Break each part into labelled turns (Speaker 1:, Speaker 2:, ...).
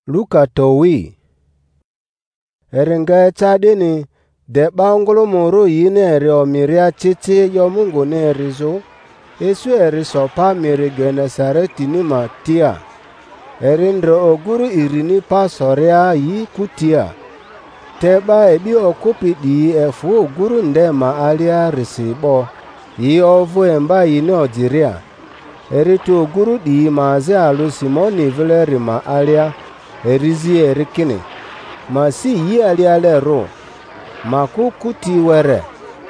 Speaker 1: Luka towi. Eringa chadini de bangolo moro yine eri omiria chichi yo Mungu ne erizo. Esu eri sopa miri Genesareti ni Matia. Erindre oguru irini pasoria yi kutia. Teba ebi okupi di efu oguru ndema alia risibo. Yi ovu emba yine ojiria. Eritu oguru di maze alu Simoni vileri ma alia. Erizi erikini. Masi yi alia lero. Maku kuti were.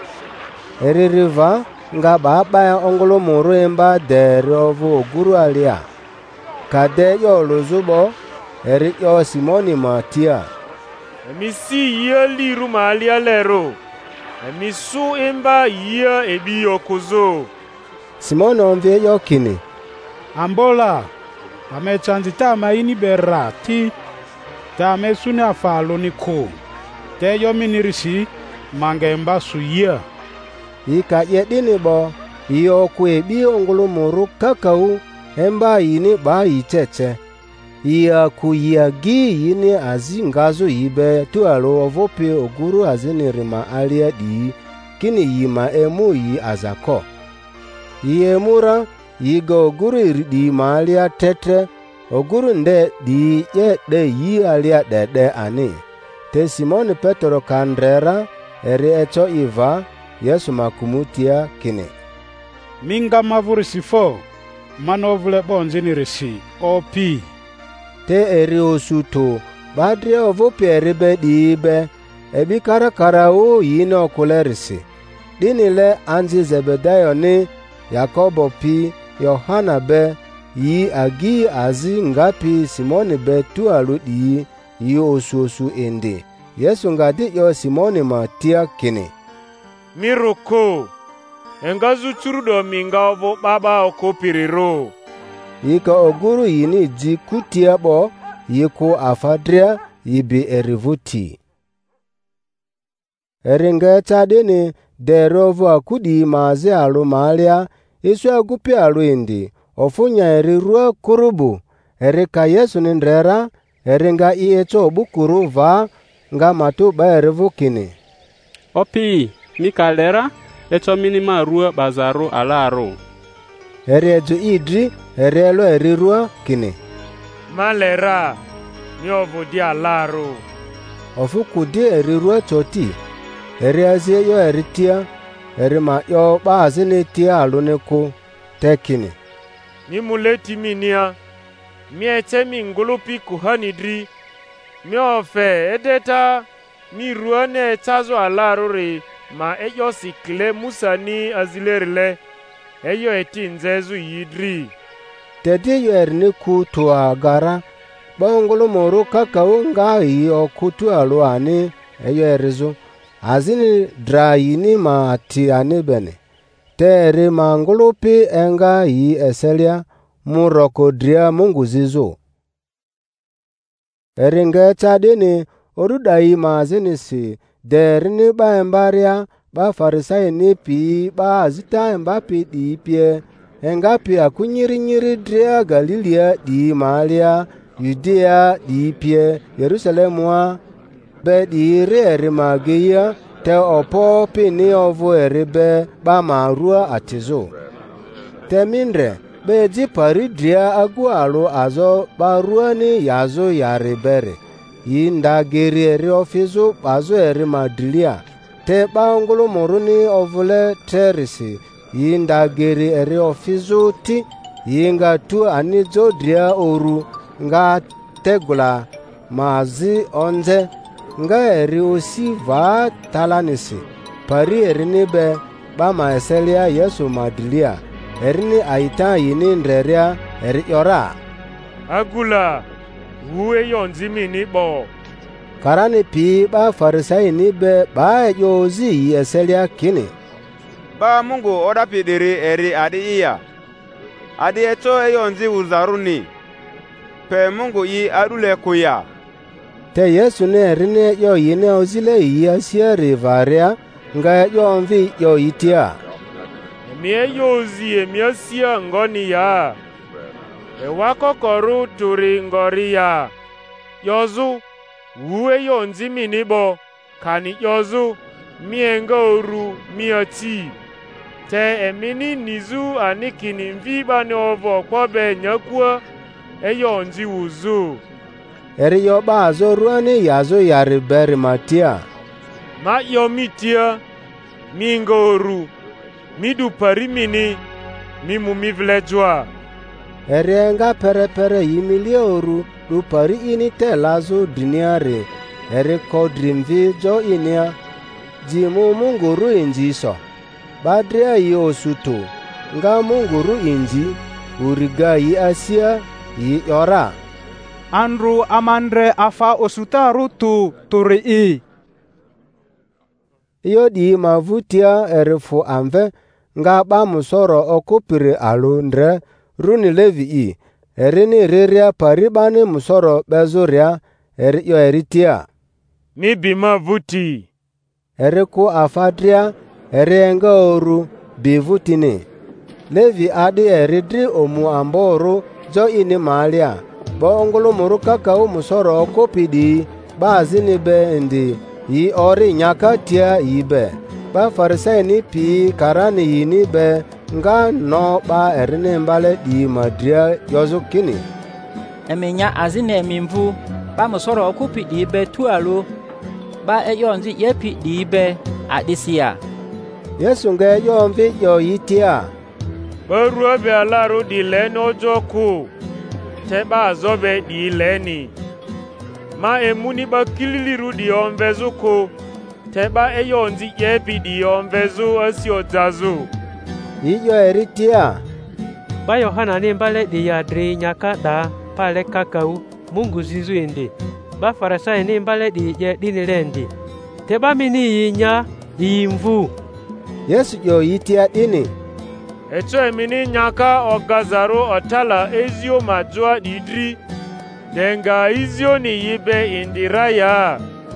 Speaker 1: Eririva nga baba ongolo moro emba dere ovu oguru alia. Kade yo lozubo. Eri yo Simoni Matia.
Speaker 2: Emisi yia liru ma alia lero. Emisu emba yia ebi yokozo.
Speaker 1: Simoni onvie yo kini.
Speaker 3: Ambola. Ame chanzita maini berati. Ta ame suni afalo ni ko. Te yo minirisi mangemba suya.
Speaker 1: Ika yedini bo. Iyo kwebi ongolo moro kakau. Emba yini ba yicheche. Iya kuyagi yini azi ngazo yibe tualo ovope oguru azini rima alia di. Kini yima emu yi azako. Yemura yiga oguru iridi ma alia tetre. Oguru nde di ye de yi alia de ani. Te Simoni Petro kandrera eri echo iva Yesu makumutia kini.
Speaker 3: Minga mavuri sifo manovule bonzini resi opi.
Speaker 1: Te eri osuto badre ovope eribe diibe ebi karakara o yine okulerisi. Dinile anzi Zebedayo ni Yakobo pi Yohana be yi agi azi ngapi Simoni be tualu di yi osu indi. Yesu ngadi yo Simoni Matia kini.
Speaker 2: Miroko. Engazu churudo minga ovo baba okopiriro.
Speaker 1: Yika oguru yini ji kutia bo yiku afadria yibi erivuti. Eringa chadini derovu akudi maze alu malia isu agupi alu indi. Ofunya erirua kurubu. Erika Yesu nindrera eringa iecho bukuru va nga matu ba erivu kini.
Speaker 4: Opi mikalera echo minima rua bazaru alaro.
Speaker 1: Erieju idri erielo erirua kini.
Speaker 2: Malera ni ovu di alaro.
Speaker 1: Ofu kudi erirua choti. Eriazie yo eritia. Erima yo baazini tia aluniku tekini.
Speaker 2: Ni muleti minia. Mi eche mi ngulupi kuhanidri. Mi ofe edeta. Mi ruane echazo alaro re. Ma eyo sikle musani azilerile. Eyo eti nzezu yidri.
Speaker 1: Tedi yo eriniku tuwa gara. Bangolo moro kakao nga yi okutu aluani. Eyo erizo. Azini drayini ma ati anibene. Tere mangulupi enga yi eselia. Muroko dria Mungu zizo. Eringa chadini orudayi mazini si. Derini ba embaria ba farisai ni pi ba azita embapi di pie. Engapi akunyiri dria Galilea di Malia. Yudea di pie. Yerusalemua. Be di eri magia. Te opo pini ovu eribe ba marua atizo. Te mindre. Be ji paridria agu alu azo baruani yazo yaribere. Yinda geri eri ofizu azo eri madilia. Te bangulu moruni ovule terisi. Yinda geri eri ofizu ti. Yinga tu anizo dria oru. Nga tegula mazi onze. Nga eri osi va talanisi. Pari eri nibe ba maeselia Yesu madilia. Erini aita yini ndreria eri yora.
Speaker 2: Agula. Uwe yonzimi ni bo.
Speaker 1: Karani pi ba farisai nibe ba yozi eselia kini.
Speaker 5: Ba Mungu oda pidiri eri adi iya. Adi eto yonzi uzaruni. Pe Mungu yi adule kuya.
Speaker 1: Te Yesu ne erini yo yine ozile iya sieri varia. Nga yo mvi yo itia.
Speaker 2: Emie yozi emie siya ngoni ya. Ewako koru turi ngori ya. yozu wuwe yonzi minibo kani yozu mienga oru mioti te emini nizu anikini mviba ne ovo kwabe nyakua eyonzi wuzu
Speaker 1: eri yo ba zo ruani yazo yari beri matia
Speaker 2: ma yo mitia minga oru midu pari mini mimu mivlejwa
Speaker 1: eri enga pere yimilie oru du pari ini te lazo duniare eri kodrimvi jo inia jimu munguru inji so badria yi osuto nga munguru inji uriga yi asia yi yora
Speaker 6: Andru amandre afa osuta rutu turi
Speaker 1: iyo di mavutia erifu amve nga ba musoro okupiri alu ndre runi levi erini riria paribani musoro bezuria eri yo eritia
Speaker 2: mi bima vuti
Speaker 1: eriku afadria erienga oru bivutini levi adi eridri omu amboru jo ini malia bongulu muru kakau musoro okupidi bazini be ndi yi ori nyaka tia yibe ba farisai ni pi karani yini be nga no ba erine mbale di madria yozukini
Speaker 7: emenya azine emimvu ba musoro okupi di be tualu ba eyonzi yepi di be adisia
Speaker 1: Yesu nge yomvi yo yitia
Speaker 2: barua be alaru di leno joku te ba zobe di leni ma emuni ba kililiru di onvezuko te ba eyonzi yepi di onvezu asiojazu
Speaker 1: iyo eritia
Speaker 8: ba Yohana ni mbale di yadri nyaka da pale kakau Mungu zinzu indi ba Farisai ni mbale di je dinilendi te ba mini yinya imvu
Speaker 1: Yesu yo yitia dini
Speaker 2: echo emini nyaka ogazaro otala ezio majua didri denga izio ni yibe indiraya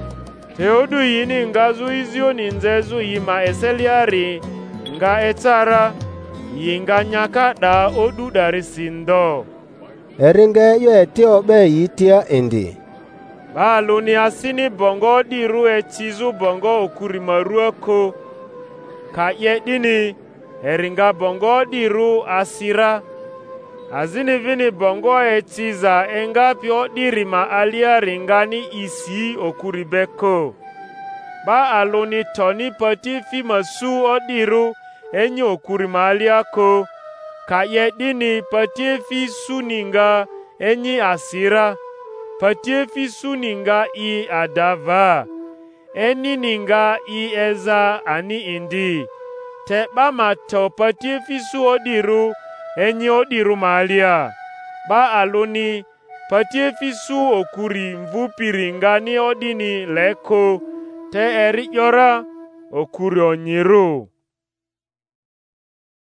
Speaker 2: teodu yini ngazu izio ni nzezu yima eseliari nga etara yinga nyaka da odu dari sindo
Speaker 1: eringe yo etio be yitia indi
Speaker 2: balu ni asini bongo diru echizu bongo okurimaruako ka yedini eringa bongo diru asira azini vini bongo echiza engapi odirima alia ringani isi okuribeko ba aluni toni patifi masu odiru enyi okurima aliako ka yedini patifi suninga enyi asira patiefi suninga i adava eni ninga i eza ani indi te bamato patiefi su odiru enyi odiru malia ba aluni patiefi su okuri mvupiringa ni odini leko te eri yora okuri onyiru